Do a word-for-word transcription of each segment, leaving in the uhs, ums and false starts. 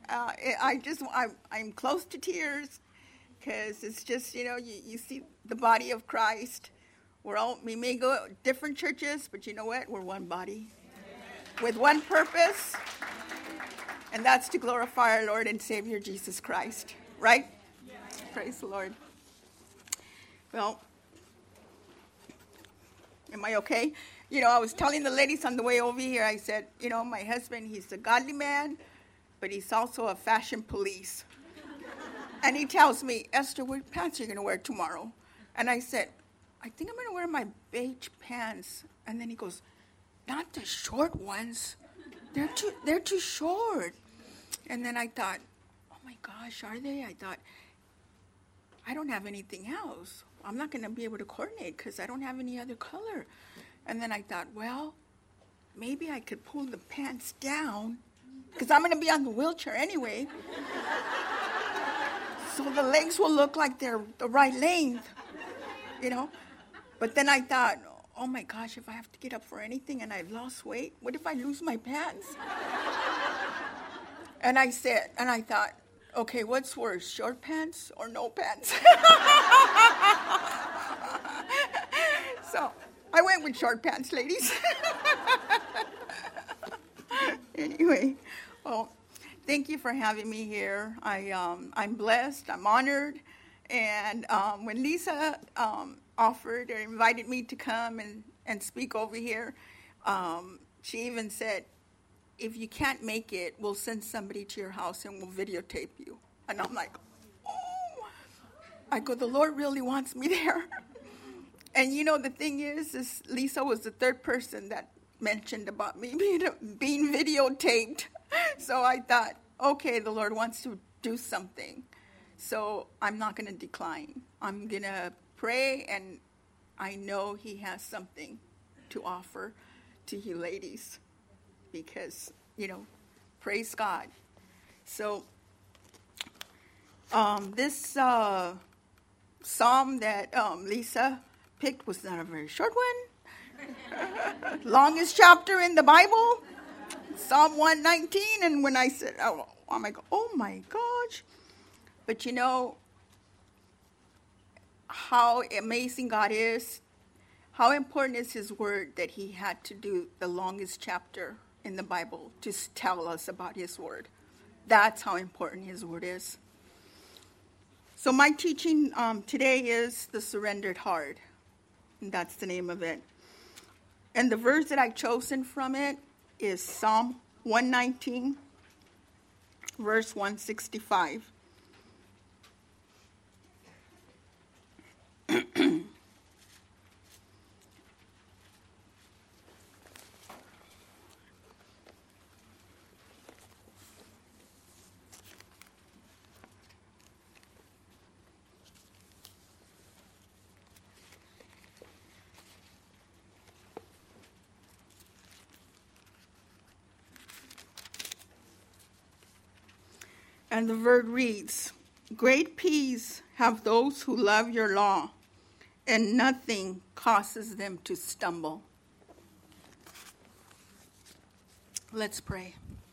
Uh, I just, I, I'm close to tears because it's just, you know, you, you see the body of Christ. We're all, we may go to different churches, but you know what? We're one body with one purpose, and that's to glorify our Lord and Savior Jesus Christ, right? Yes. Praise the Lord. Well, am I okay? You know, I was telling the ladies on the way over here, I said, you know, my husband, he's a godly man, but he's also a fashion police. And he tells me, Esther, what pants are you going to wear tomorrow? And I said, I think I'm going to wear my beige pants. And then he goes, not the short ones. They're too, they're too short. And then I thought, oh my gosh, are they? I thought, I don't have anything else. I'm not going to be able to coordinate because I don't have any other color. And then I thought, well, maybe I could pull the pants down because I'm going to be on the wheelchair anyway. So the legs will look like they're the right length, you know. But then I thought, oh my gosh, if I have to get up for anything and I've lost weight, what if I lose my pants? And I said, and I thought, okay, what's worse, short pants or no pants? So I went with short pants, ladies. Anyway, well, thank you for having me here. I, um, I'm blessed, I'm honored. And um, when Lisa um, offered or invited me to come and, and speak over here, um, she even said, if you can't make it, we'll send somebody to your house and we'll videotape you. And I'm like, oh. I go, the Lord really wants me there. And you know, the thing is, is Lisa was the third person that mentioned about me being, being videotaped. So I thought, okay, the Lord wants to do something. So I'm not going to decline. I'm going to pray, and I know he has something to offer to you ladies because, you know, praise God. So um, this uh, psalm that um, Lisa picked was not a very short one. Longest chapter in the Bible, Psalm one nineteen. And when I said, oh, I'm like, oh my gosh. But you know how amazing God is, how important is his word that he had to do the longest chapter in the Bible to tell us about his word. That's how important his word is. So my teaching um, today is The Surrendered Heart. And that's the name of it. And the verse that I've chosen from it is Psalm one nineteen, verse one sixty-five. And the word reads, great peace have those who love your law, and nothing causes them to stumble. Let's pray.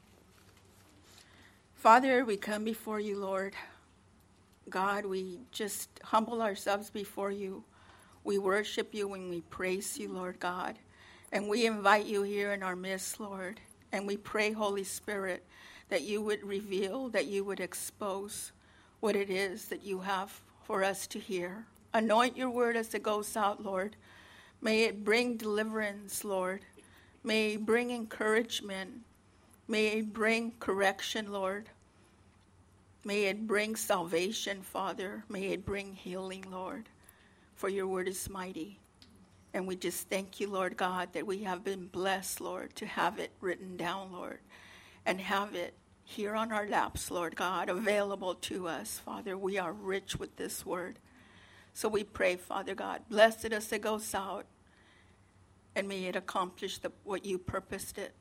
Father, we come before you, Lord. God, we just humble ourselves before you. We worship you and we praise you, Lord God. And we invite you here in our midst, Lord. And we pray, Holy Spirit, that you would reveal, that you would expose what it is that you have for us to hear. Anoint your word as it goes out, Lord. May it bring deliverance, Lord. May it bring encouragement. May it bring correction, Lord. May it bring salvation, Father. May it bring healing, Lord. For your word is mighty. And we just thank you, Lord God, that we have been blessed, Lord, to have it written down, Lord. And have it here on our laps, Lord God, available to us. Father, we are rich with this word. So we pray, Father God, bless it as it goes out, and may it accomplish the, what you purposed it.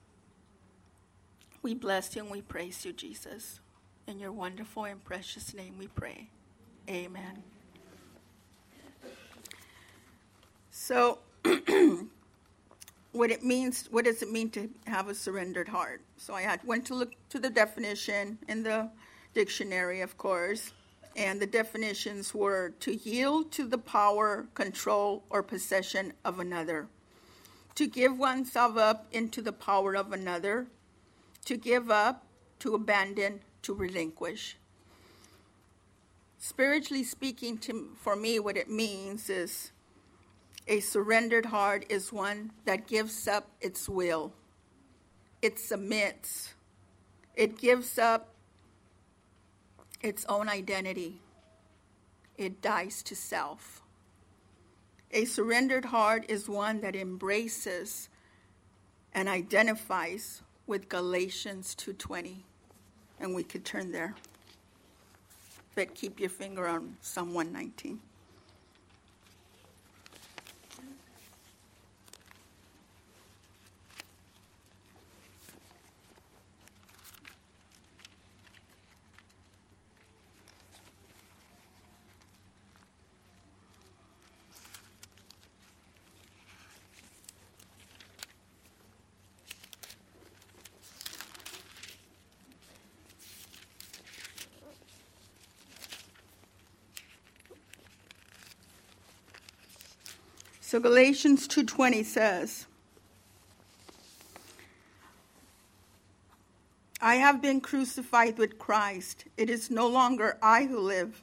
We bless you and we praise you, Jesus. In your wonderful and precious name we pray. Amen. So, what it means, what does it mean to have a surrendered heart? So I had went to look to the definition in the dictionary, of course, and the definitions were to yield to the power, control, or possession of another, to give oneself up into the power of another, to give up, to abandon, to relinquish. Spiritually speaking, to, for me, what it means is a surrendered heart is one that gives up its will. It submits. It gives up its own identity. It dies to self. A surrendered heart is one that embraces and identifies with Galatians two twenty. And we could turn there. But keep your finger on Psalm one nineteen. So Galatians two twenty says, I have been crucified with Christ. It is no longer I who live,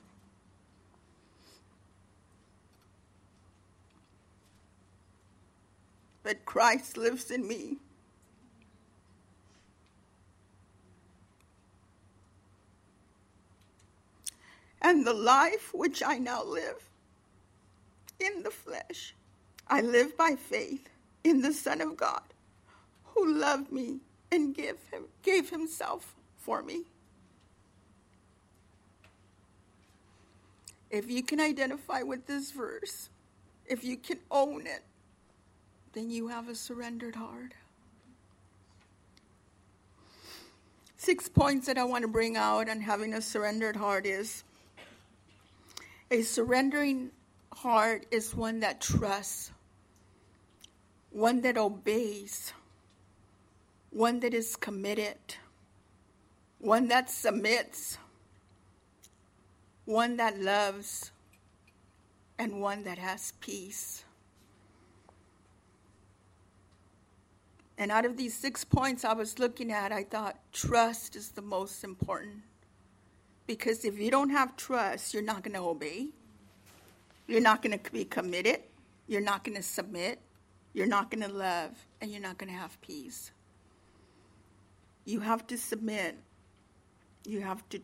but Christ lives in me. And the life which I now live in the flesh, I live by faith in the Son of God, who loved me and gave him, gave himself for me. If you can identify with this verse, if you can own it, then you have a surrendered heart. Six points that I want to bring out on having a surrendered heart is, a surrendering heart is one that trusts, one that obeys, one that is committed, one that submits, one that loves, and one that has peace. And out of these six points I was looking at, I thought trust is the most important. Because if you don't have trust, you're not going to obey. You're not going to be committed. You're not going to submit. You're not going to love, and you're not going to have peace. You have to submit. You have to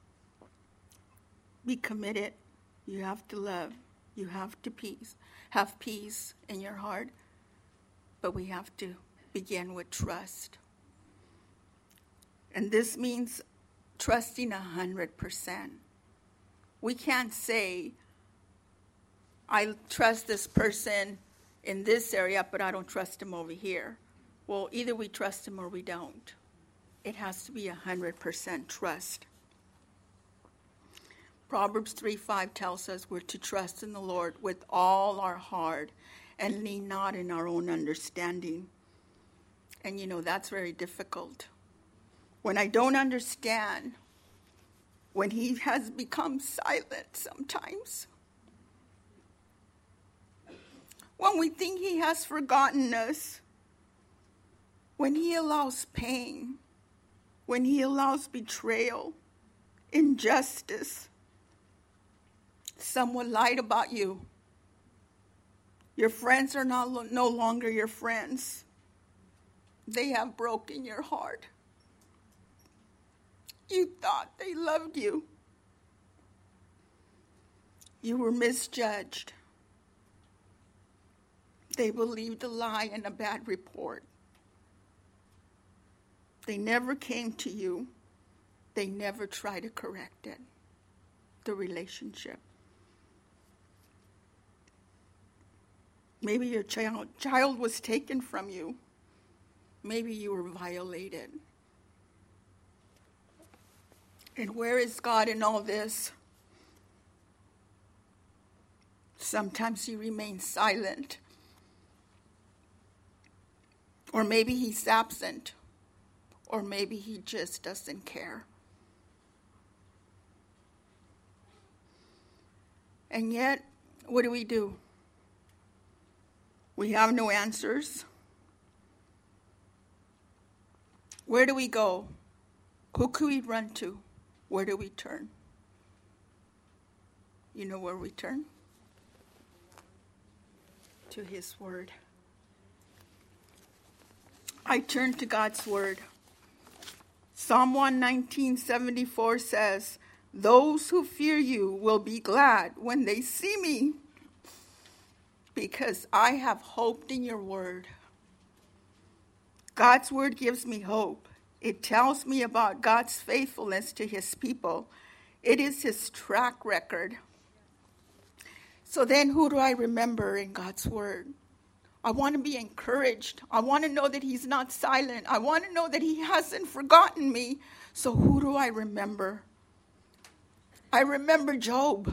be committed. You have to love. You have to peace. Have peace in your heart. But we have to begin with trust. And this means trusting a hundred percent. We can't say, I trust this person in this area, but I don't trust him over here. Well, either we trust him or we don't. It has to be a hundred percent trust. Proverbs three five tells us we're to trust in the Lord with all our heart and lean not in our own understanding. And you know, that's very difficult. When I don't understand, when he has become silent sometimes, when we think he has forgotten us, when he allows pain, when he allows betrayal, injustice, someone lied about you, your friends are not, no longer your friends. They have broken your heart. You thought they loved you. You were misjudged. They believed a lie and a bad report. They never came to you. They never tried to correct it, the relationship. Maybe your child, child was taken from you. Maybe you were violated. And where is God in all this? Sometimes he remains silent. Or maybe he's absent. Or maybe he just doesn't care. And yet, what do we do? We have no answers. Where do we go? Who could we run to? Where do we turn? You know where we turn? To his word. I turn to God's word. Psalm one nineteen seventy-four says, "Those who fear you will be glad when they see me, because I have hoped in your word." God's word gives me hope. It tells me about God's faithfulness to his people. It is his track record. So then who do I remember in God's word? I want to be encouraged. I want to know that he's not silent. I want to know that he hasn't forgotten me. So who do I remember? I remember Job.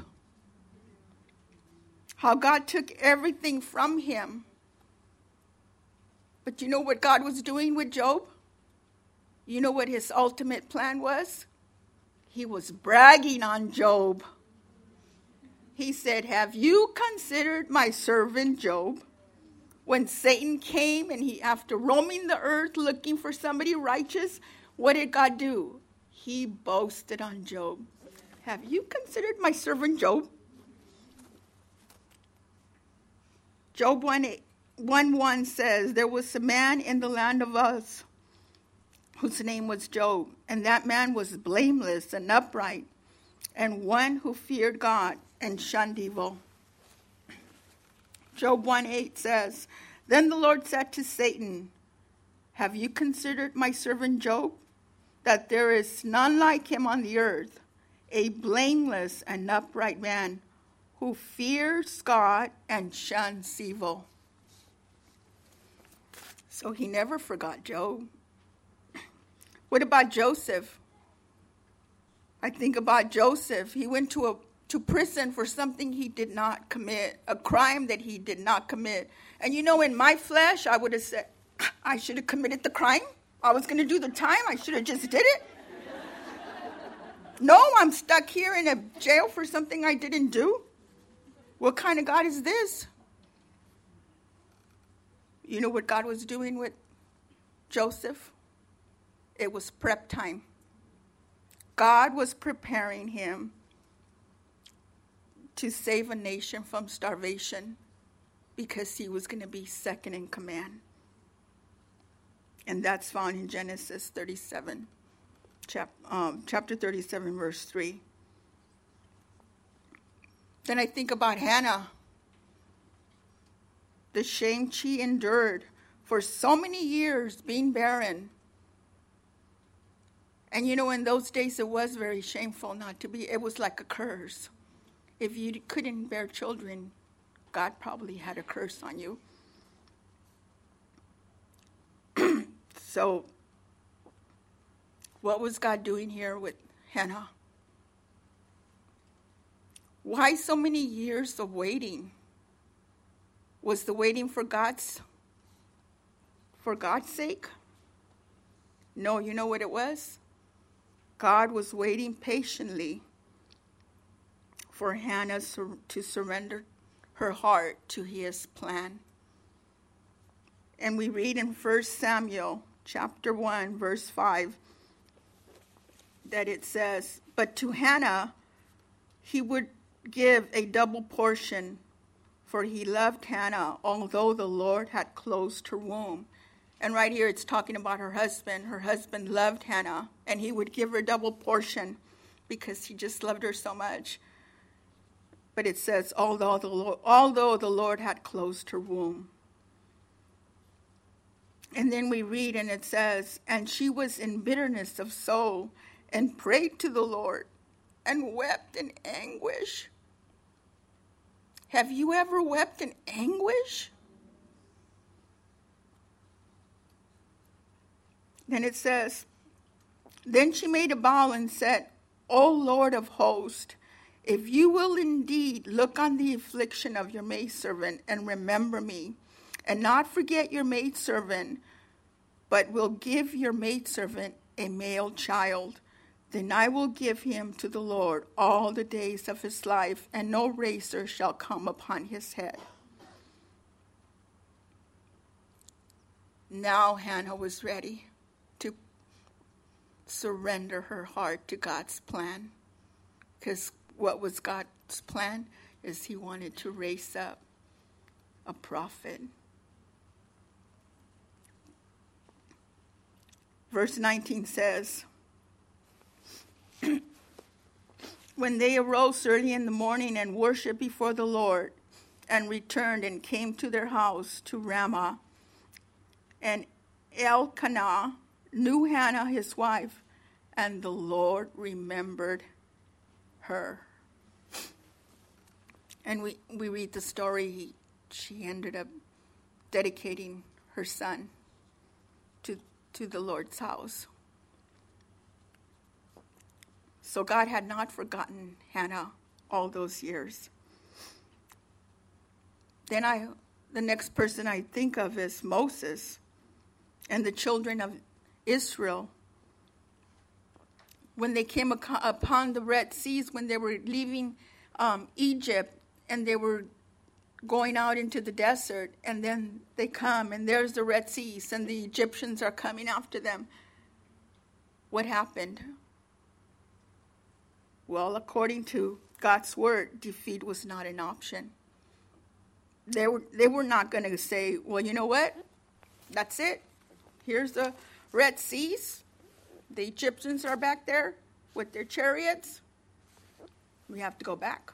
How God took everything from him. But you know what God was doing with Job? You know what his ultimate plan was? He was bragging on Job. He said, "Have you considered my servant Job?" When Satan came and he, after roaming the earth looking for somebody righteous, what did God do? He boasted on Job. "Have you considered my servant Job?" Job one one says, "There was a man in the land of Uz whose name was Job, and that man was blameless and upright, and one who feared God and shunned evil." Job one eight says, "Then the Lord said to Satan, 'Have you considered my servant Job, that there is none like him on the earth, a blameless and upright man who fears God and shuns evil?'" So he never forgot Job. What about Joseph? I think about Joseph. He went to a to prison for something he did not commit, a crime that he did not commit. And you know, in my flesh, I would have said, I should have committed the crime. I was going to do the time. I should have just did it. No, I'm stuck here in a jail for something I didn't do. What kind of God is this? You know what God was doing with Joseph? It was prep time. God was preparing him to save a nation from starvation because he was going to be second in command. And that's found in Genesis thirty-seven, chap, um, chapter thirty-seven, verse three. Then I think about Hannah, the shame she endured for so many years being barren. And you know, in those days it was very shameful not to be, it was like a curse. If you couldn't bear children, God probably had a curse on you. So, what was God doing here with Hannah? Why so many years of waiting? Was the waiting for God's, for God's sake? No, you know what it was? God was waiting patiently for Hannah to surrender her heart to his plan. And we read in First Samuel chapter one, verse five, that it says, "But to Hannah he would give a double portion, for he loved Hannah, although the Lord had closed her womb." And right here it's talking about her husband. Her husband loved Hannah, and he would give her a double portion because he just loved her so much. But it says, although the Lord, although the Lord had closed her womb. And then we read, and it says, "And she was in bitterness of soul, and prayed to the Lord, and wept in anguish." Have you ever wept in anguish? Then it says, "Then she made a vow and said, 'O Lord of hosts, if you will indeed look on the affliction of your maidservant and remember me, and not forget your maidservant, but will give your maidservant a male child. Then I will give him to the Lord all the days of his life, and no razor shall come upon his head. Now Hannah was ready to surrender her heart to God's plan. Because what was God's plan is he wanted to raise up a prophet. Verse nineteen says, when they arose early in the morning and worshipped before the Lord, and returned and came to their house to Ramah, and Elkanah knew Hannah his wife, and the Lord remembered her. And we, we read the story, he, she ended up dedicating her son to, to the Lord's house. So God had not forgotten Hannah all those years. Then I, the next person I think of is Moses and the children of Israel. When they came upon the Red Seas, when they were leaving um, Egypt and they were going out into the desert, and then they come and there's the Red Seas and the Egyptians are coming after them. What happened? Well, according to God's word, defeat was not an option. They were, they were not going to say, well, you know what? That's it. Here's the Red Seas. The Egyptians are back there with their chariots. We have to go back.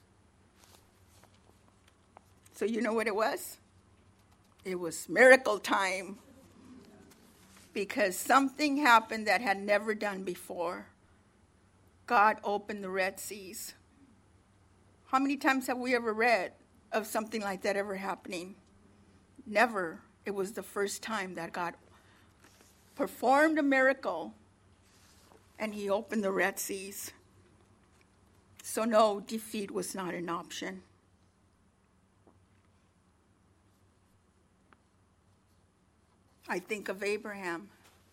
So you know what it was? It was miracle time. Because something happened that had never done before. God opened the Red Seas. How many times have we ever read of something like that ever happening? Never. It was the first time that God performed a miracle and he opened the Red Seas. So no, defeat was not an option. I think of Abraham.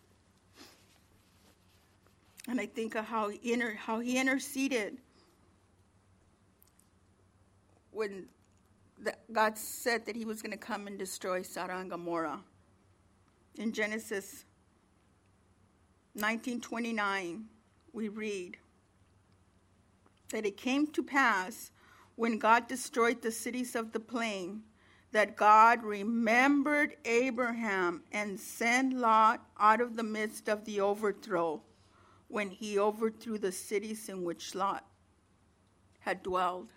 And I think of how he, inter, how he interceded when the, God said that he was going to come and destroy Sodom and Gomorrah. In Genesis nineteen twenty-nine, we read that it came to pass when God destroyed the cities of the plain that God remembered Abraham and sent Lot out of the midst of the overthrow, when he overthrew the cities in which Lot had dwelled.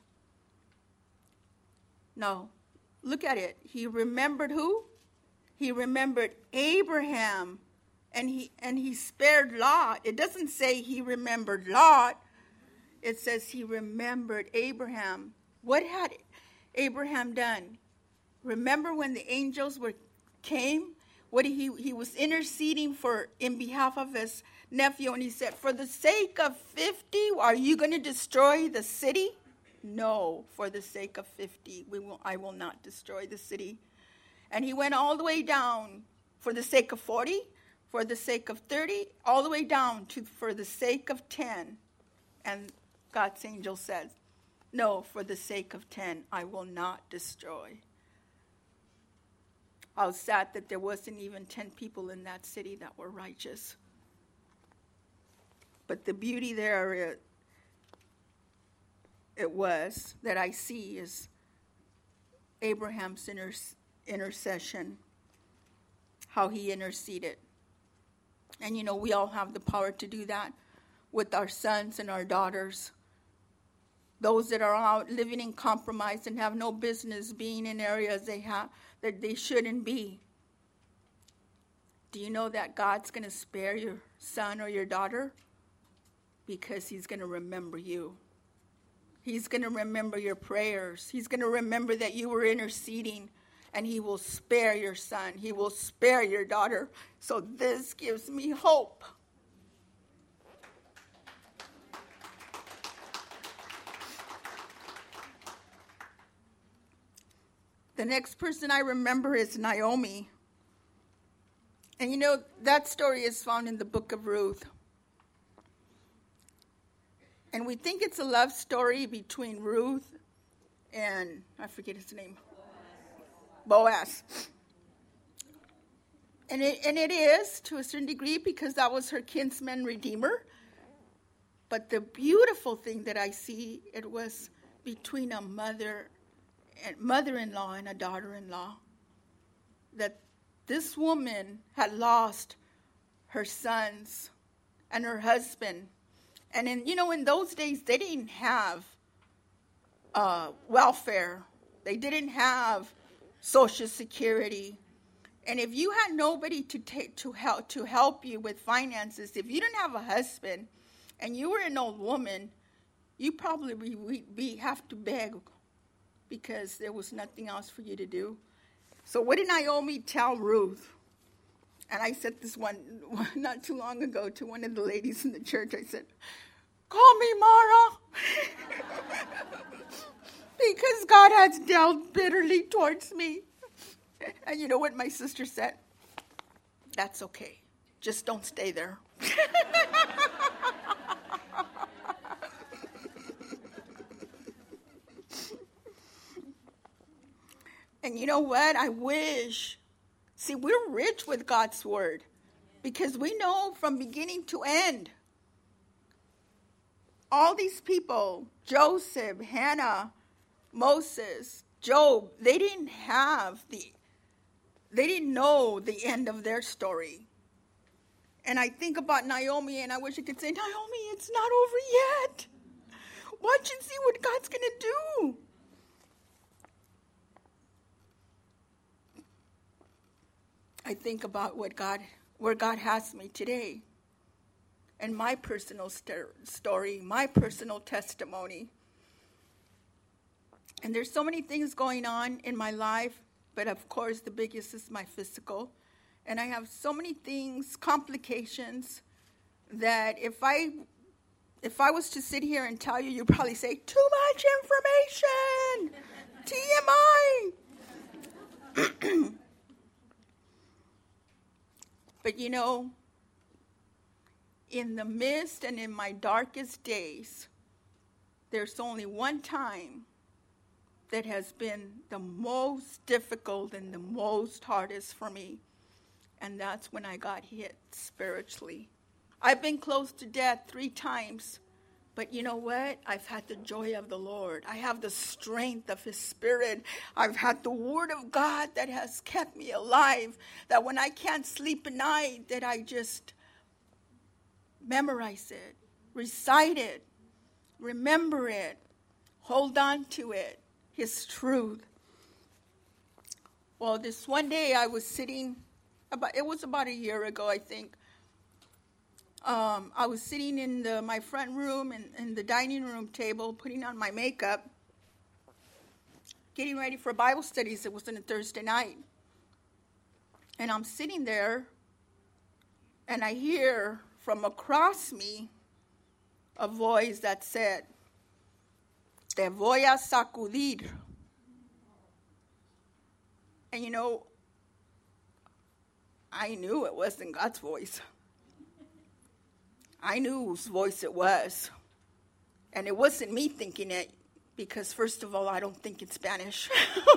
No, look at it. He remembered who? He remembered Abraham, and he and he spared Lot. It doesn't say he remembered Lot. It says he remembered Abraham. What had Abraham done? Remember when the angels were came? What he he was interceding for in behalf of his nephew, and he said, for the sake of fifty, are you going to destroy the city? No, for the sake of fifty, we will, I will not destroy the city. And he went all the way down for the sake of forty, for the sake of thirty, all the way down to for the sake of ten. And God's angel says, no, for the sake of ten, I will not destroy. I was sad that there wasn't even ten people in that city that were righteous. But the beauty there, it, it was, that I see is Abraham's inter- intercession, how he interceded. And, you know, we all have the power to do that with our sons and our daughters. Those that are out living in compromise and have no business being in areas they have that they shouldn't be. Do you know that God's going to spare your son or your daughter? Because he's going to remember you. He's going to remember your prayers. He's going to remember that you were interceding, and he will spare your son. He will spare your daughter. So this gives me hope. The next person I remember is Naomi. And you know, that story is found in the book of Ruth. And we think it's a love story between Ruth and, I forget his name, Boaz. And it, and it is, to a certain degree, because that was her kinsman redeemer. But the beautiful thing that I see, it was between a mother and mother-in-law and a daughter-in-law. That this woman had lost her sons and her husband. And in, you know, in those days, they didn't have uh, welfare. They didn't have Social Security. And if you had nobody to take to help to help you with finances, if you didn't have a husband and you were an old woman, you probably be, be have to beg because there was nothing else for you to do. So what did Naomi tell Ruth? And I said this one not too long ago to one of the ladies in the church. I said, "Call me Mara." Because God has dealt bitterly towards me. And you know what my sister said? That's okay. Just don't stay there. And you know what? I wish. See, we're rich with God's word because we know from beginning to end. All these people, Joseph, Hannah, Moses, Job, they didn't have the, they didn't know the end of their story. And I think about Naomi and I wish I could say, Naomi, it's not over yet. Watch and see what God's going to do. I think about what God, where God has me today, and my personal st- story, my personal testimony. And there's so many things going on in my life, but of course the biggest is my physical. And I have so many things, complications, that if I if I was to sit here and tell you, you'd probably say, too much information, T M I. But you know, in the midst and in my darkest days, there's only one time that has been the most difficult and the most hardest for me. And that's when I got hit spiritually. I've been close to death three times. But you know what? I've had the joy of the Lord. I have the strength of his spirit. I've had the word of God that has kept me alive. That when I can't sleep at night, that I just memorize it, recite it, remember it, hold on to it, his truth. Well, this one day I was sitting, about it was about a year ago, I think. Um, I was sitting in the, my front room and in the dining room table, putting on my makeup, getting ready for Bible studies. It was on a Thursday night. And I'm sitting there, and I hear from across me a voice that said, "Te voy a sacudir." And you know, I knew it wasn't God's voice. I knew whose voice it was. And it wasn't me thinking it, because first of all, I don't think in Spanish.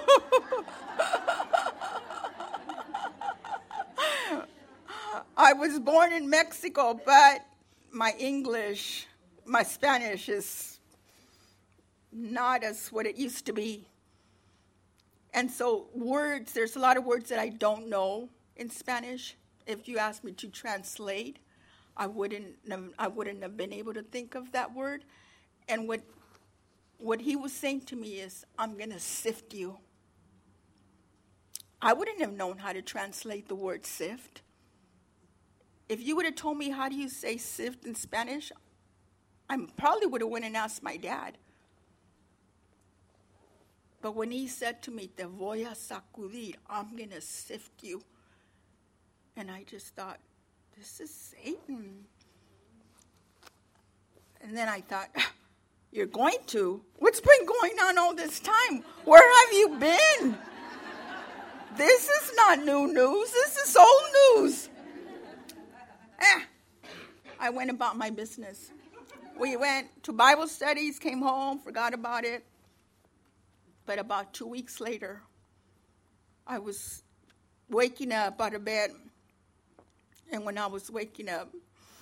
I was born in Mexico, but my English, my Spanish is not as what it used to be. And so words, there's a lot of words that I don't know in Spanish. If you ask me to translate, I wouldn't have, I wouldn't have been able to think of that word. And what what he was saying to me is, I'm going to sift you. I wouldn't have known how to translate the word sift. If you would have told me how do you say sift in Spanish, I probably would have went and asked my dad. But when he said to me, "Te voy a sacudir," I'm going to sift you. And I just thought, this is Satan. And then I thought, you're going to? What's been going on all this time? Where have you been? This is not new news. This is old news. I went about my business. We went to Bible studies, came home, forgot about it. But about two weeks later, I was waking up out of bed. And when I was waking up,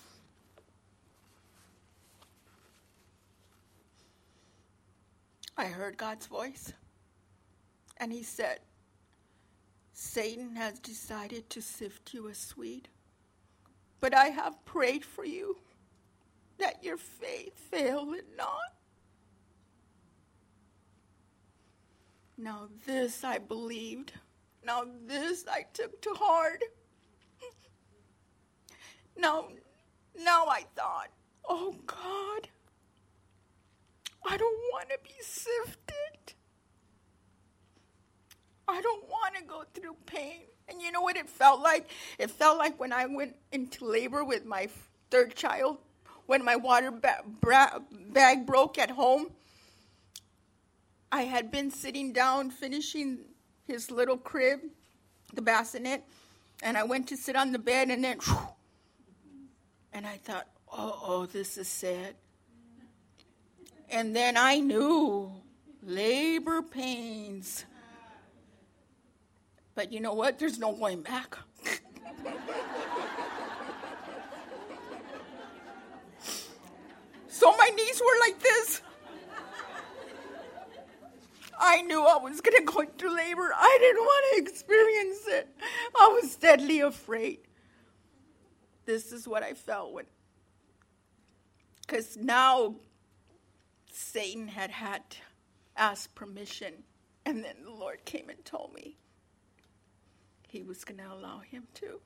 I heard God's voice. And he said, Satan has decided to sift you as wheat. But I have prayed for you that your faith fail it not. Now this I believed. Now this I took to heart. Now, now I thought, oh God, I don't want to be sifted. I don't want to go through pain. And you know what it felt like? It felt like when I went into labor with my third child, when my water ba- bra- bag broke at home. I had been sitting down finishing his little crib, the bassinet, and I went to sit on the bed, and then, whew, and I thought, oh, oh, this is sad. And then I knew labor pains. But you know what? There's no going back. So my knees were like this. I knew I was going to go into labor. I didn't want to experience it. I was deadly afraid. This is what I felt when, because now Satan had had asked permission, and then the Lord came and told me he was going to allow him to.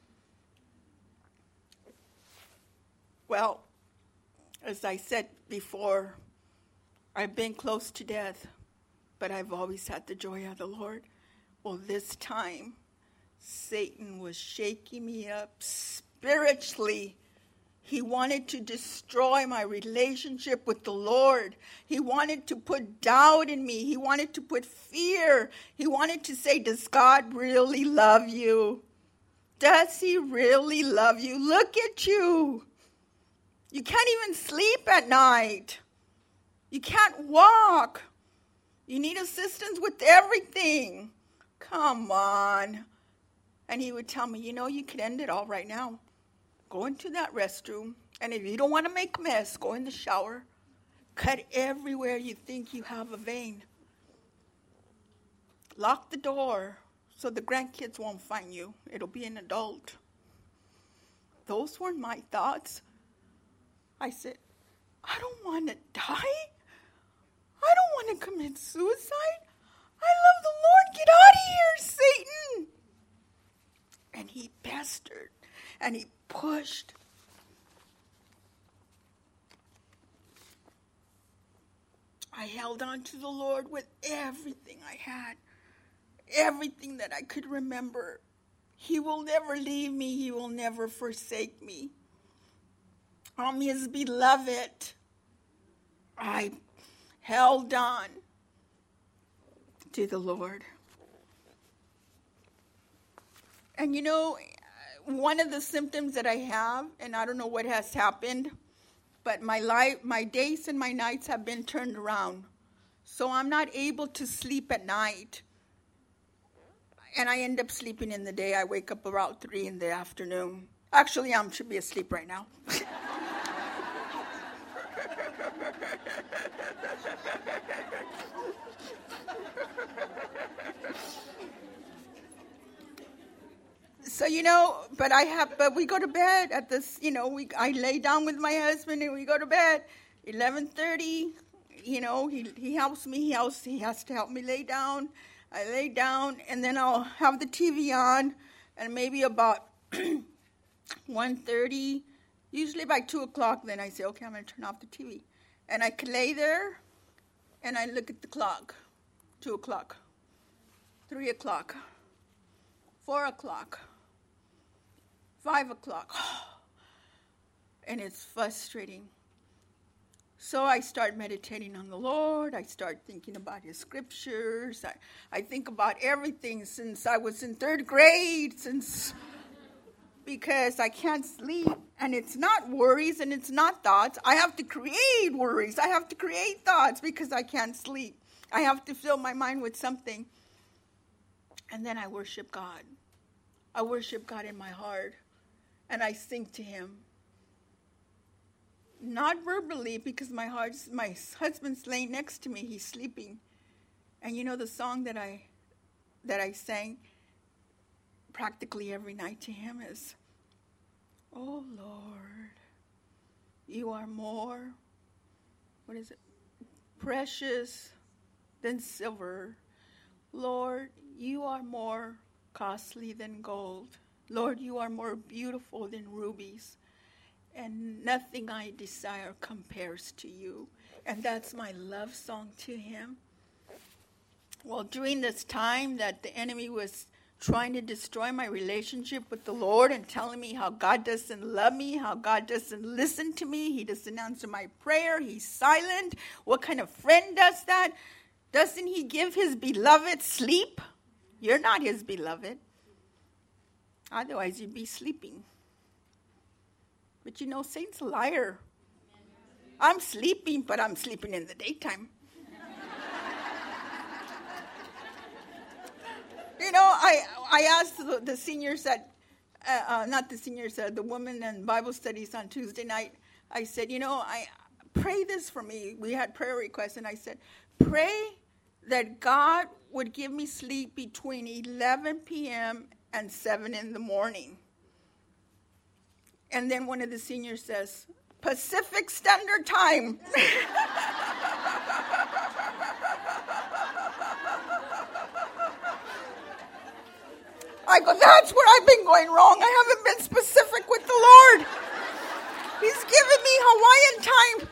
Well, as I said before, I've been close to death, but I've always had the joy of the Lord. Well, this time, Satan was shaking me up spiritually. He wanted to destroy my relationship with the Lord. He wanted to put doubt in me. He wanted to put fear. He wanted to say, does God really love you? Does he really love you? Look at you. You can't even sleep at night. You can't walk. You need assistance with everything. Come on. And he would tell me, you know, you could end it all right now. Go into that restroom, and if you don't want to make a mess, go in the shower. Cut everywhere you think you have a vein. Lock the door so the grandkids won't find you. It'll be an adult. Those weren't my thoughts. I said, I don't want to die. I don't want to commit suicide. I love the Lord. Get out of here, Satan. And he pestered, and he pushed. I held on to the Lord with everything I had, everything that I could remember. He will never leave me. He will never forsake me. I'm his beloved. I held on to the Lord. And you know, one of the symptoms that I have, and I don't know what has happened, but my life, my days and my nights have been turned around. So I'm not able to sleep at night. And I end up sleeping in the day. I wake up around three in the afternoon. Actually, I should be asleep right now. So, you know, but I have, but we go to bed at this, you know, we I lay down with my husband and we go to bed, eleven thirty, you know, he he helps me, he helps, he has to help me lay down. I lay down, and then I'll have the T V on, and maybe about one thirty, usually by two o'clock, then I say, okay, I'm going to turn off the T V. And I can lay there, and I look at the clock, two o'clock, three o'clock, four o'clock, five o'clock, and it's frustrating. So I start meditating on the Lord. I start thinking about his scriptures. I, I think about everything since I was in third grade, since because I can't sleep, and it's not worries and it's not thoughts. I have to create worries. I have to create thoughts because I can't sleep. I have to fill my mind with something. And then I worship God. I worship God in my heart, and I sing to him. Not verbally, because my heart's, my husband's laying next to me. He's sleeping. And you know the song that I that I sang practically every night to him is, "Oh Lord, you are more, what is it, precious than silver. Lord, you are more costly than gold. Lord, you are more beautiful than rubies. And nothing I desire compares to you." And that's my love song to him. Well, during this time that the enemy was trying to destroy my relationship with the Lord and telling me how God doesn't love me, how God doesn't listen to me, he doesn't answer my prayer, he's silent. What kind of friend does that? Doesn't he give his beloved sleep? You're not his beloved. Otherwise, you'd be sleeping. But you know, Satan's a liar. I'm sleeping, but I'm sleeping in the daytime. You know, I I asked the, the seniors at, uh, uh, not the seniors, uh, the women and Bible studies on Tuesday night. I said, you know, I pray this for me. We had prayer requests, and I said, pray that God would give me sleep between eleven p.m. and seven in the morning. And then one of the seniors says, Pacific Standard Time. I go, that's where I've been going wrong. I haven't been specific with the Lord. He's given me Hawaiian time.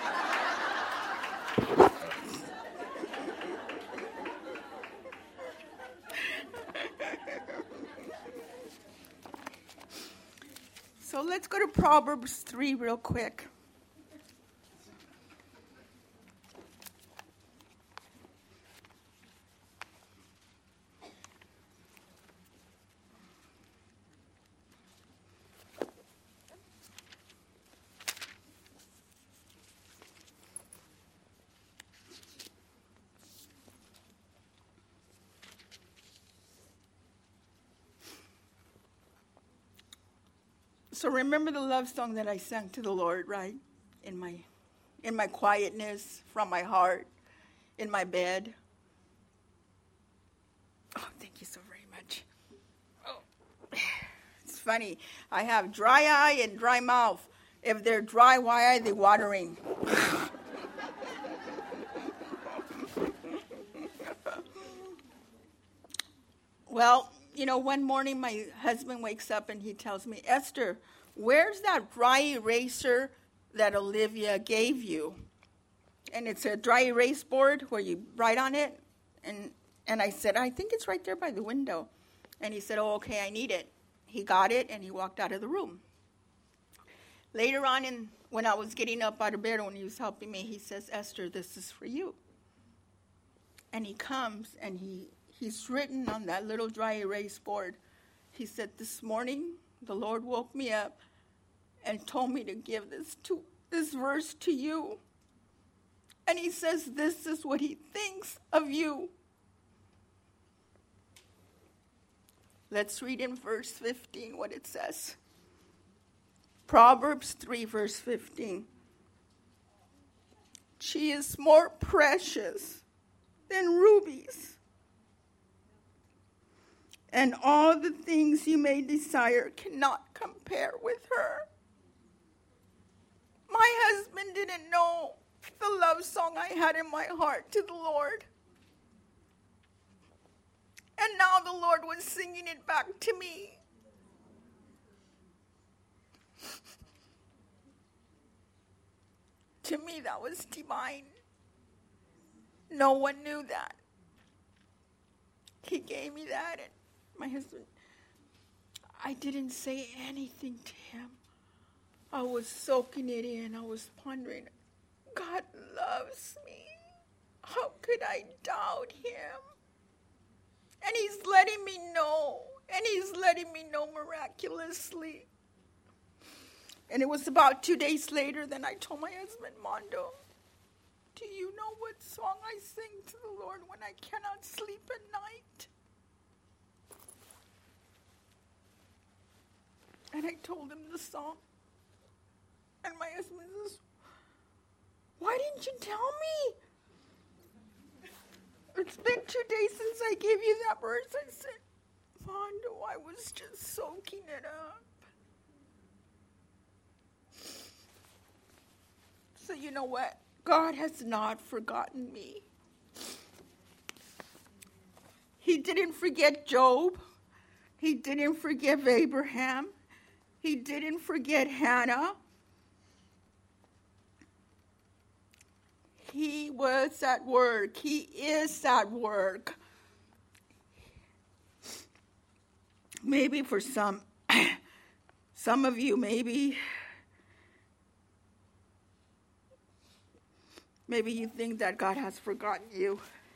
So let's go to Proverbs three real quick. So remember the love song that I sang to the Lord, right? In my in my quietness, from my heart, in my bed. Oh, thank you so very much. Oh. It's funny. I have dry eye and dry mouth. If they're dry, why are they watering? Well, you know, one morning my husband wakes up and he tells me, Esther, where's that dry eraser that Olivia gave you? And it's a dry erase board where you write on it. And and I said, I think it's right there by the window. And he said, oh, okay, I need it. He got it and he walked out of the room. Later on, in, when I was getting up out of bed, when he was helping me, he says, Esther, this is for you. And he comes and he... He's written on that little dry erase board. He said, this morning, the Lord woke me up and told me to give this to this verse to you. And he says, this is what he thinks of you. Let's read in verse fifteen what it says. Proverbs three, verse fifteen. She is more precious than rubies. And all the things you may desire cannot compare with her. My husband didn't know the love song I had in my heart to the Lord. And now the Lord was singing it back to me. To me, that was divine. No one knew that. He gave me that, and my husband, I didn't say anything to him. I was soaking it in. I was pondering, God loves me. How could I doubt him? And he's letting me know And he's letting me know miraculously. And it was about two days later that I told my husband, Mondo, do you know what song I sing to the Lord when I cannot sleep at night? And I told him the song. And my husband says, why didn't you tell me? It's been two days since I gave you that verse. I said, Mondo, I was just soaking it up. So you know what? God has not forgotten me. He didn't forget Job. He didn't forget Abraham. He didn't forget Hannah. He was at work. He is at work. Maybe for some, some of you, maybe, maybe you think that God has forgotten you.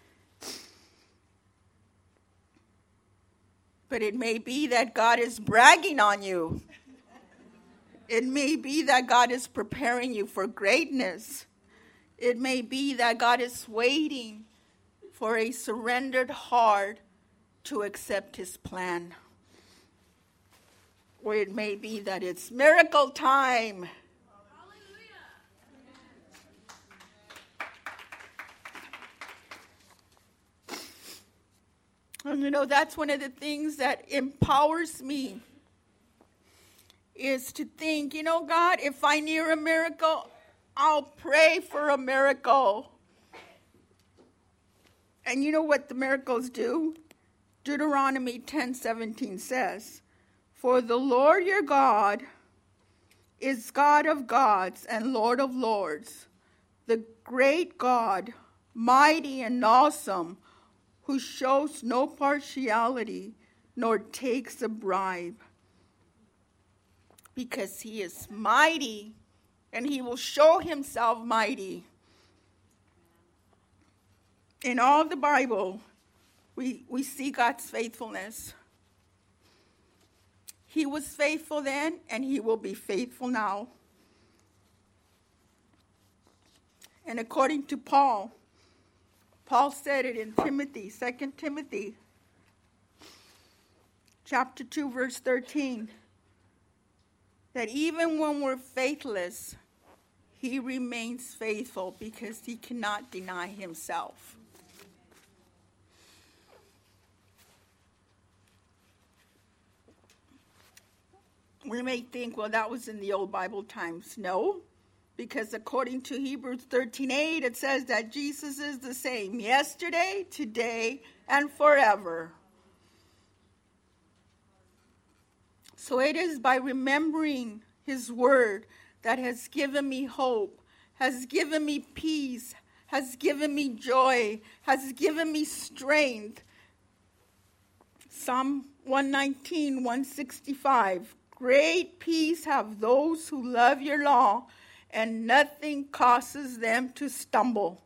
But it may be that God is bragging on you. It may be that God is preparing you for greatness. It may be that God is waiting for a surrendered heart to accept his plan. Or it may be that it's miracle time. And you know, that's one of the things that empowers me, is to think, you know, God, if I need a miracle, I'll pray for a miracle. And you know what the miracles do? Deuteronomy ten seventeen says, for the Lord your God is God of gods and Lord of lords, the great God, mighty and awesome, who shows no partiality nor takes a bribe. Because he is mighty, and he will show himself mighty. In all the Bible, we, we see God's faithfulness. He was faithful then, and he will be faithful now. And according to Paul, Paul said it in Timothy, Second Timothy, chapter two, verse thirteen, that even when we're faithless, he remains faithful because he cannot deny himself. We may think, well, that was in the old Bible times. No, because according to Hebrews thirteen eight, it says that Jesus is the same yesterday, today, and forever. So it is by remembering his word that has given me hope, has given me peace, has given me joy, has given me strength. Psalm one nineteen, one sixty-five. Great peace have those who love your law, and nothing causes them to stumble.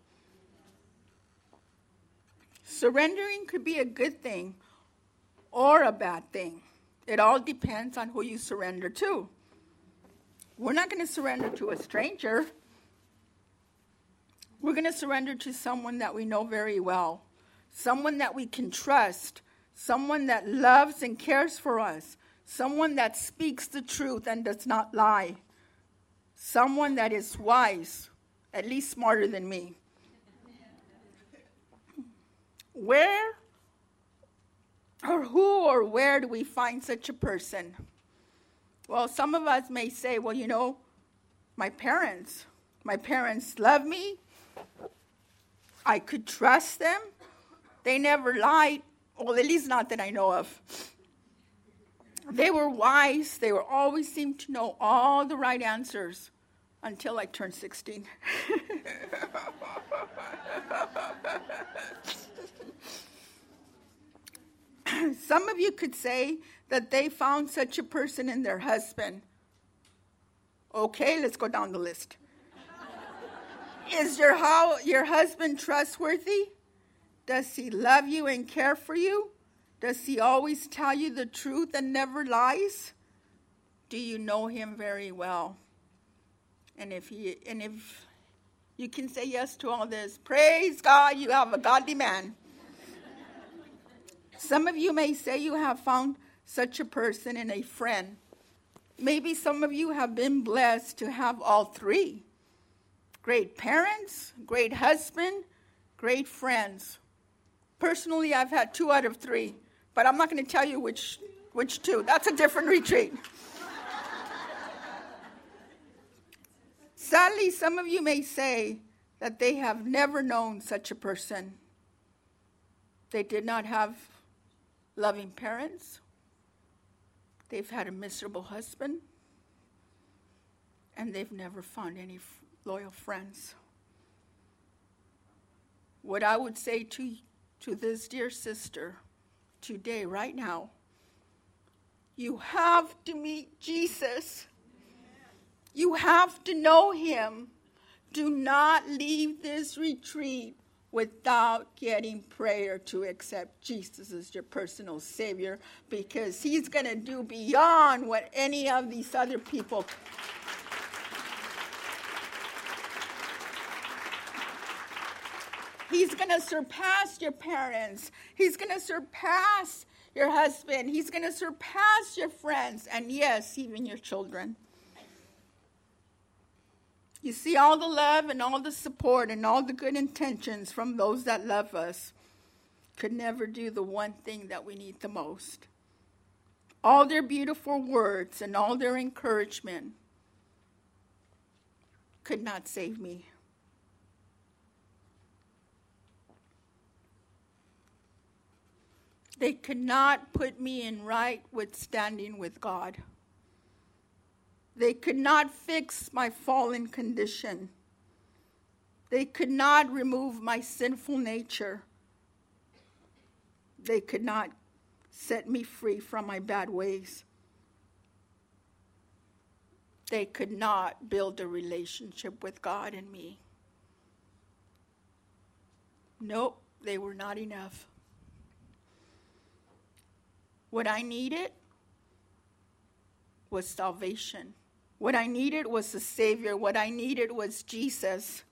Surrendering could be a good thing or a bad thing. It all depends on who you surrender to. We're not going to surrender to a stranger. We're going to surrender to someone that we know very well, someone that we can trust, someone that loves and cares for us, someone that speaks the truth and does not lie, someone that is wise, at least smarter than me. Where or who or where do we find such a person? Well, some of us may say, well, you know, my parents, my parents love me. I could trust them. They never lied. Well, at least not that I know of. They were wise. They were always seemed to know all the right answers until I turned sixteen. Some of you could say that they found such a person in their husband. Okay, let's go down the list. Is your, how, your husband trustworthy? Does he love you and care for you? Does he always tell you the truth and never lies? Do you know him very well? And if he, and if you can say yes to all this, praise God, you have a godly man. Some of you may say you have found such a person in a friend. Maybe some of you have been blessed to have all three. Great parents, great husband, great friends. Personally, I've had two out of three, but I'm not going to tell you which which two. That's a different retreat. Sadly, some of you may say that they have never known such a person. They did not have loving parents. They've had a miserable husband. And they've never found any f- loyal friends. What I would say to, to this dear sister today, right now, you have to meet Jesus. You have to know him. Do not leave this retreat without getting prayer to accept Jesus as your personal Savior, because he's going to do beyond what any of these other people. He's going to surpass your parents. He's going to surpass your husband. He's going to surpass your friends. And yes, even your children. You see, all the love and all the support and all the good intentions from those that love us could never do the one thing that we need the most. All their beautiful words and all their encouragement could not save me. They could not put me in right with standing with God. They could not fix my fallen condition. They could not remove my sinful nature. They could not set me free from my bad ways. They could not build a relationship with God and me. Nope, they were not enough. What I needed was salvation. What I needed was a Savior. What I needed was Jesus.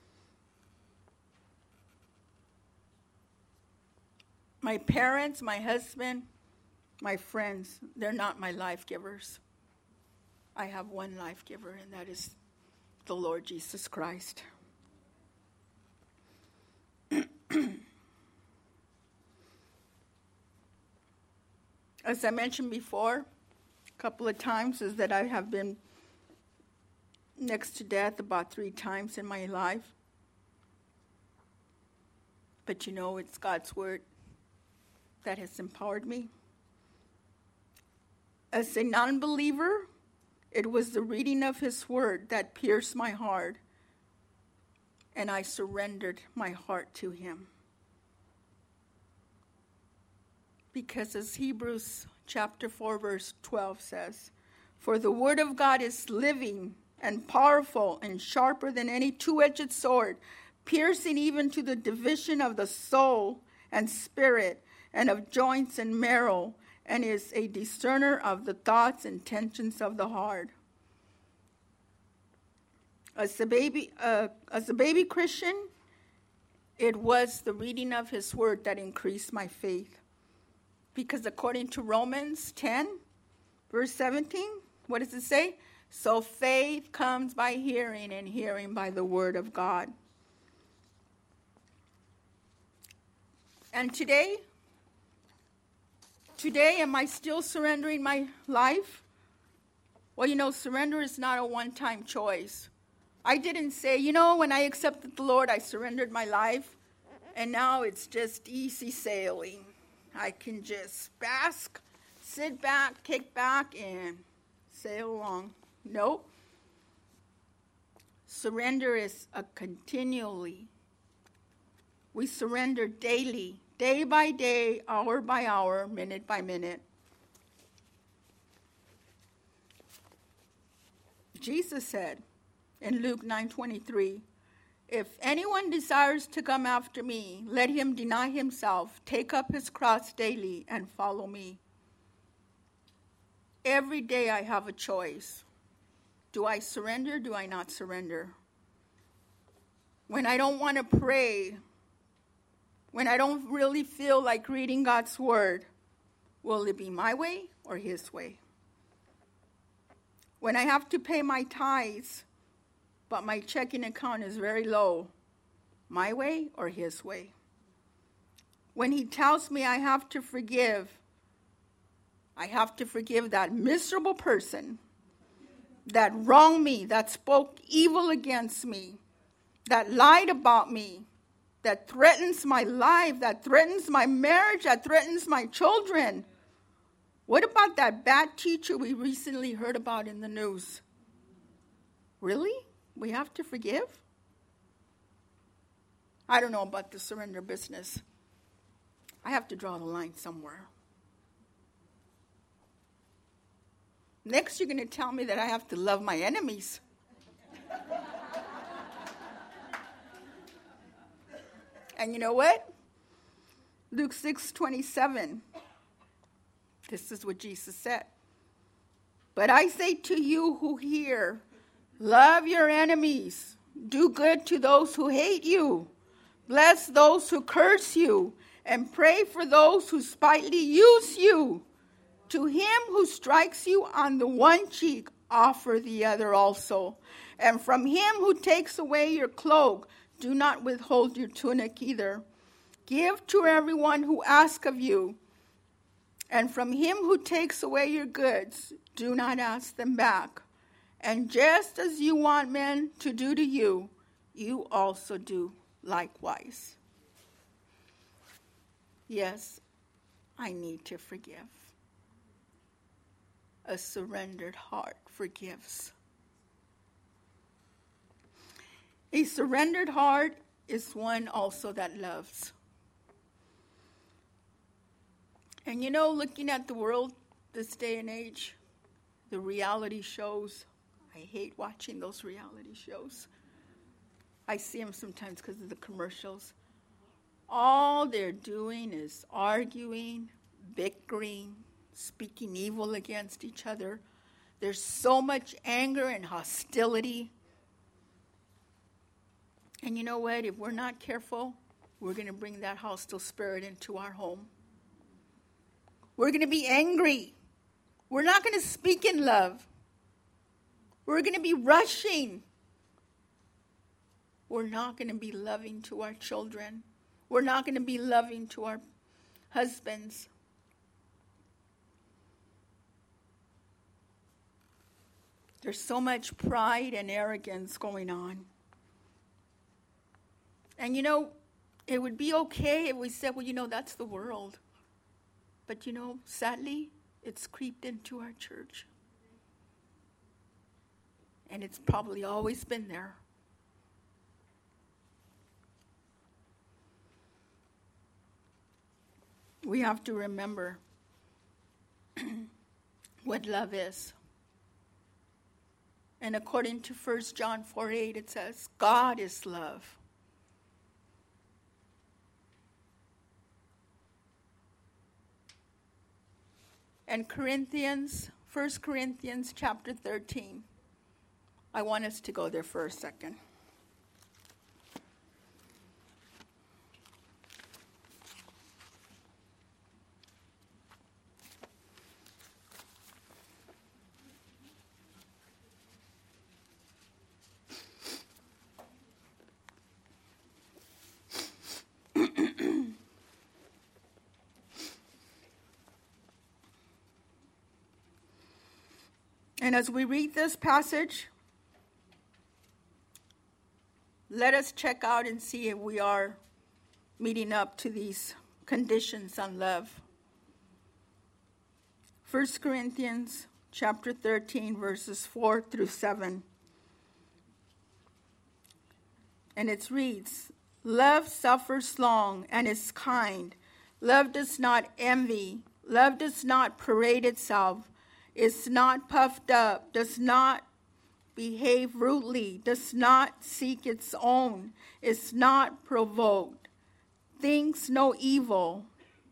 My parents, my husband, my friends, they're not my life givers. I have one life giver, and that is the Lord Jesus Christ. As I mentioned before, a couple of times, is that I have been next to death about three times in my life. But you know, it's God's word that has empowered me. As a non-believer, it was the reading of his word that pierced my heart, and I surrendered my heart to him. Because as Hebrews chapter four, verse twelve says, "For the word of God is living and powerful and sharper than any two-edged sword, piercing even to the division of the soul and spirit and of joints and marrow, and is a discerner of the thoughts and intentions of the heart." As a baby, uh, as a baby Christian, it was the reading of his word that increased my faith. Because according to Romans ten, verse seventeen, what does it say? So faith comes by hearing, and hearing by the word of God. And today, today, am I still surrendering my life? Well, you know, surrender is not a one-time choice. I didn't say, you know, when I accepted the Lord, I surrendered my life, and now it's just easy sailing. I can just bask, sit back, kick back, and sail along. Nope. Surrender is a continually. We surrender daily, day by day, hour by hour, minute by minute. Jesus said in Luke nine twenty-three, If anyone desires to come after me, let him deny himself, take up his cross daily, and follow me. Every day I have a choice. Do I surrender? Do I not surrender? When I don't want to pray, when I don't really feel like reading God's word, will it be my way or his way? When I have to pay my tithes, but my checking account is very low, my way or his way? When he tells me I have to forgive, I have to forgive that miserable person that wronged me, that spoke evil against me, that lied about me, that threatens my life, that threatens my marriage, that threatens my children. What about that bad teacher we recently heard about in the news? Really? We have to forgive? I don't know about the surrender business. I have to draw the line somewhere. Next, you're going to tell me that I have to love my enemies. And you know what? Luke six twenty-seven. This is what Jesus said. But I say to you who hear, love your enemies. Do good to those who hate you. Bless those who curse you. And pray for those who spitefully use you. To him who strikes you on the one cheek, offer the other also. And from him who takes away your cloak, do not withhold your tunic either. Give to everyone who asks of you. And from him who takes away your goods, do not ask them back. And just as you want men to do to you, you also do likewise. Yes, I need to forgive. A surrendered heart forgives. A surrendered heart is one also that loves. And you know, looking at the world this day and age, the reality shows, I hate watching those reality shows. I see them sometimes because of the commercials. All they're doing is arguing, bickering, speaking evil against each other. There's so much anger and hostility. And you know what? If we're not careful, we're going to bring that hostile spirit into our home. We're going to be angry. We're not going to speak in love. We're going to be rushing. We're not going to be loving to our children. We're not going to be loving to our husbands. There's so much pride and arrogance going on. And you know, it would be okay if we said, well, you know, that's the world. But you know, sadly, it's creeped into our church. And it's probably always been there. We have to remember what love is. And according to First John four eight, it says, God is love. And Corinthians, First Corinthians chapter thirteen. I want us to go there for a second. And as we read this passage, let us check out and see if we are meeting up to these conditions on love. First Corinthians chapter thirteen, verses four through seven. And it reads, love suffers long and is kind. Love does not envy. Love does not parade itself. Is not puffed up, does not behave rudely, does not seek its own, is not provoked, thinks no evil,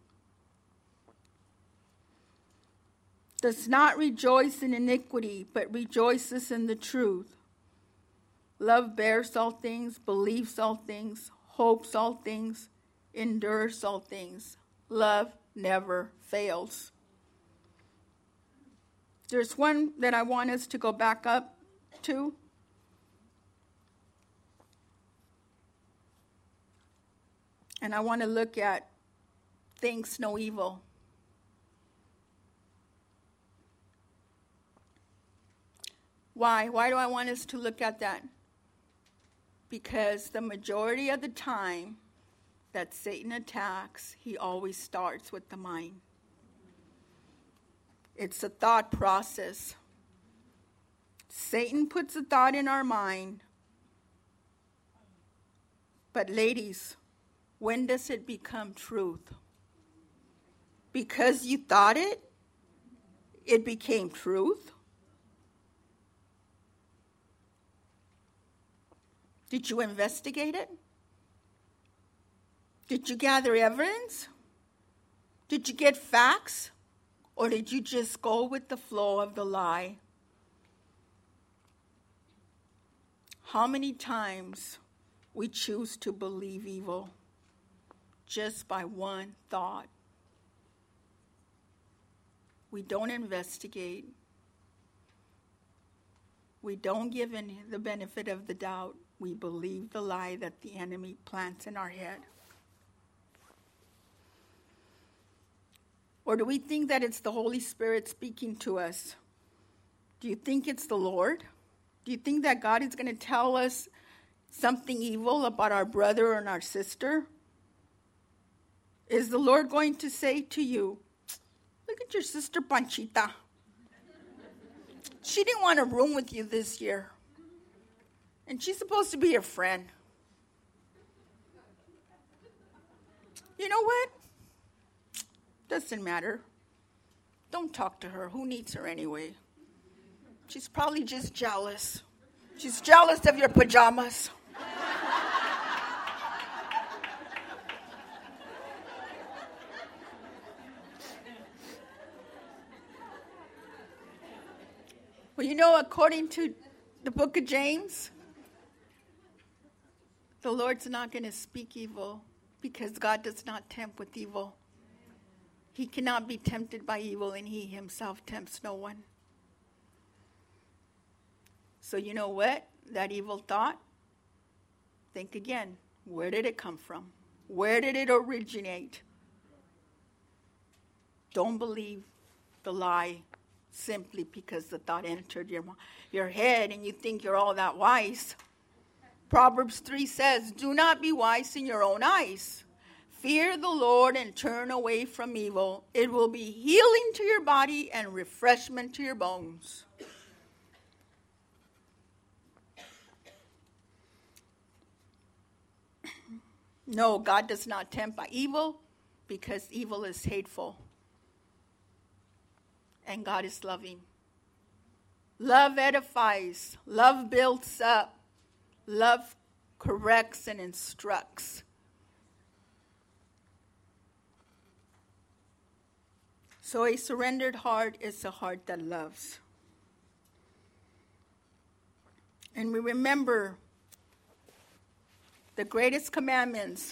does not rejoice in iniquity, but rejoices in the truth. Love bears all things, believes all things, hopes all things, endures all things. Love never fails. There's one that I want us to go back up to. And I want to look at thinks no evil. Why? Why do I want us to look at that? Because the majority of the time that Satan attacks, he always starts with the mind. It's a thought process. Satan puts a thought in our mind. But ladies, when does it become truth? Because you thought it, it became truth? Did you investigate it? Did you gather evidence? Did you get facts? Or did you just go with the flow of the lie? How many times we choose to believe evil just by one thought? We don't investigate. We don't give any the benefit of the doubt. We believe the lie that the enemy plants in our head. Or do we think that it's the Holy Spirit speaking to us? Do you think it's the Lord? Do you think that God is going to tell us something evil about our brother or our sister? Is the Lord going to say to you, look at your sister Panchita. She didn't want to room with you this year. And she's supposed to be your friend. You know what? Doesn't matter. Don't talk to her. Who needs her anyway? She's probably just jealous. She's jealous of your pajamas. Well, you know, according to the book of James, the Lord's not going to speak evil because God does not tempt with evil. He cannot be tempted by evil, and he himself tempts no one. So you know what? That evil thought, think again. Where did it come from? Where did it originate? Don't believe the lie simply because the thought entered your, your head and you think you're all that wise. Proverbs three says, do not be wise in your own eyes. Fear the Lord and turn away from evil. It will be healing to your body and refreshment to your bones. No, God does not tempt by evil because evil is hateful. And God is loving. Love edifies. Love builds up. Love corrects and instructs. So a surrendered heart is a heart that loves. And we remember the greatest commandments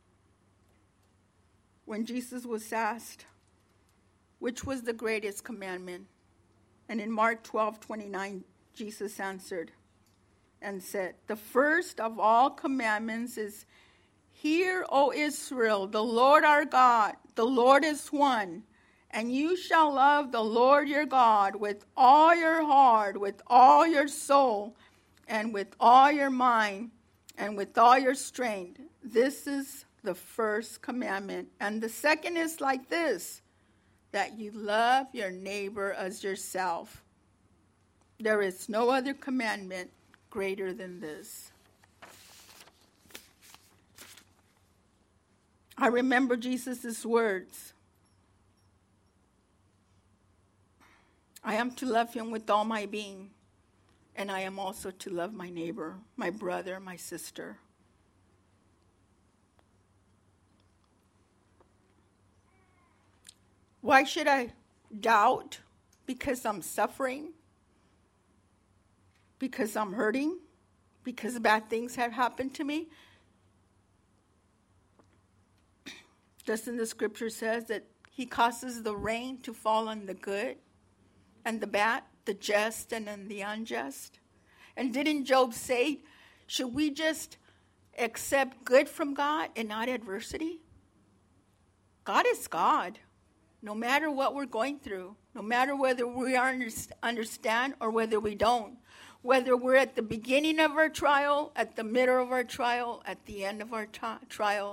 when Jesus was asked, which was the greatest commandment? And in Mark twelve twenty-nine, Jesus answered and said, the first of all commandments is, hear, O Israel, the Lord our God, the Lord is one. And you shall love the Lord your God with all your heart, with all your soul, and with all your mind, and with all your strength. This is the first commandment. And the second is like this, that you love your neighbor as yourself. There is no other commandment greater than this. I remember Jesus' words. I am to love him with all my being. And I am also to love my neighbor, my brother, my sister. Why should I doubt? Because I'm suffering? Because I'm hurting? Because bad things have happened to me? Doesn't the scripture says that he causes the rain to fall on the good and the bad, the just and on the unjust? And didn't Job say, should we just accept good from God and not adversity? God is God. No matter what we're going through, no matter whether we understand or whether we don't, whether we're at the beginning of our trial, at the middle of our trial, at the end of our t- trial.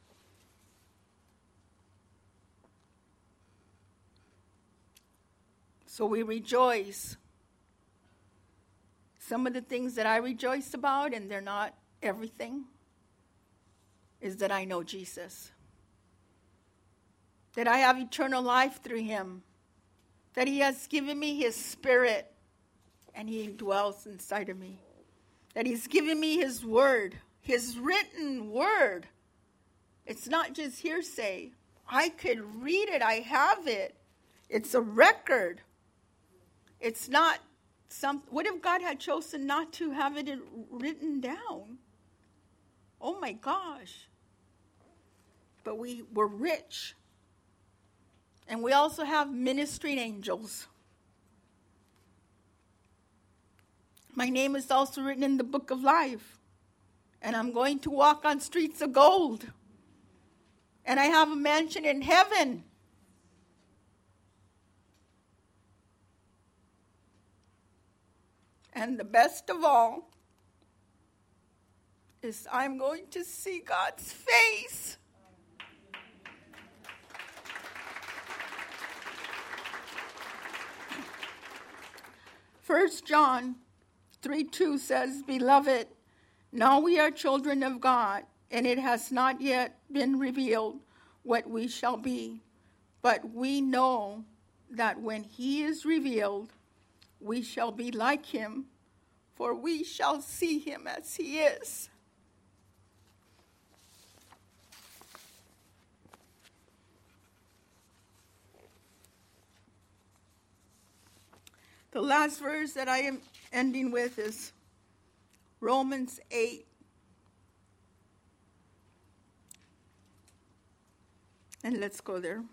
So we rejoice. Some of the things that I rejoice about, and they're not everything, is that I know Jesus. That I have eternal life through him. That he has given me his spirit, and he dwells inside of me. That he's given me his word, his written word. It's not just hearsay. I could read it. I have it. It's a record. It's not some. What if God had chosen not to have it written down? Oh my gosh. But we were rich. And we also have ministering angels. My name is also written in the book of life. And I'm going to walk on streets of gold. And I have a mansion in heaven. And the best of all is I'm going to see God's face. First John three two says, Beloved, now we are children of God, and it has not yet been revealed what we shall be. But we know that when he is revealed, we shall be like him, for we shall see him as he is. The last verse that I am ending with is Romans eight. And let's go there.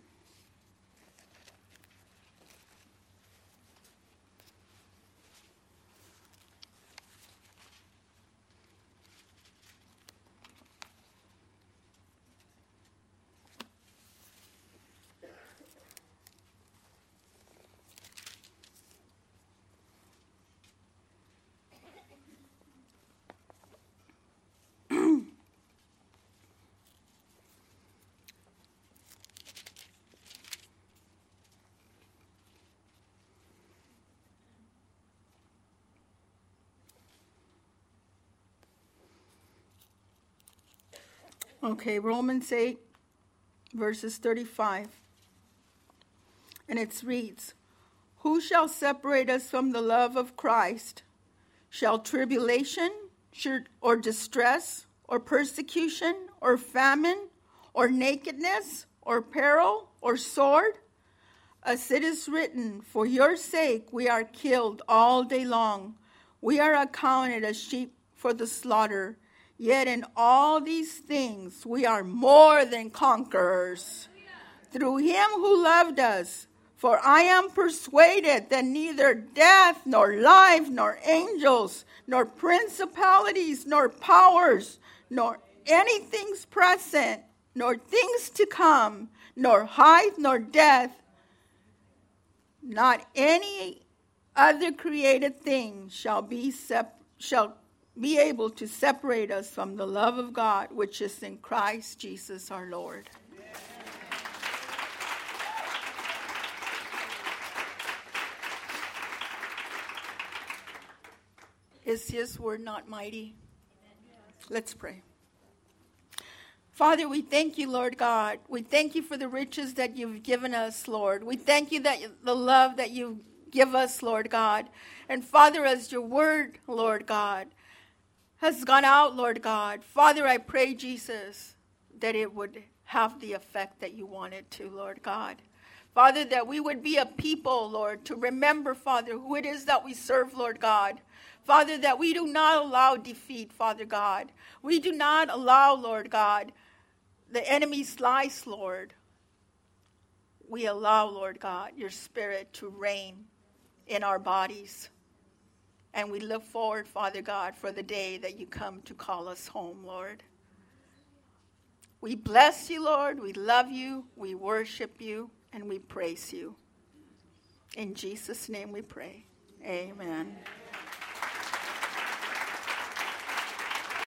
Okay, Romans eight, verses thirty-five. And it reads, Who shall separate us from the love of Christ? Shall tribulation, or distress, or persecution, or famine, or nakedness, or peril, or sword? As it is written, For your sake we are killed all day long. We are accounted as sheep for the slaughter. Yet in all these things we are more than conquerors through him who loved us. For I am persuaded that neither death, nor life, nor angels, nor principalities, nor powers, nor anything's present, nor things to come, nor height, nor depth, not any other created thing shall be sep- shall be able to separate us from the love of God, which is in Christ Jesus our Lord. Is his word not mighty? Let's pray. Father, we thank you, Lord God. We thank you for the riches that you've given us, Lord. We thank you that the love that you've give us, Lord God. And Father, as your word, Lord God, has gone out, Lord God, Father, I pray, Jesus, that it would have the effect that you want it to, Lord God. Father, that we would be a people, Lord, to remember, Father, who it is that we serve, Lord God. Father, that we do not allow defeat, Father God. We do not allow, Lord God, the enemy's lies, Lord. We allow, Lord God, your spirit to reign in our bodies. And we look forward, Father God, for the day that you come to call us home, Lord. We bless you, Lord. We love you. We worship you. And we praise you. In Jesus' name we pray. Amen.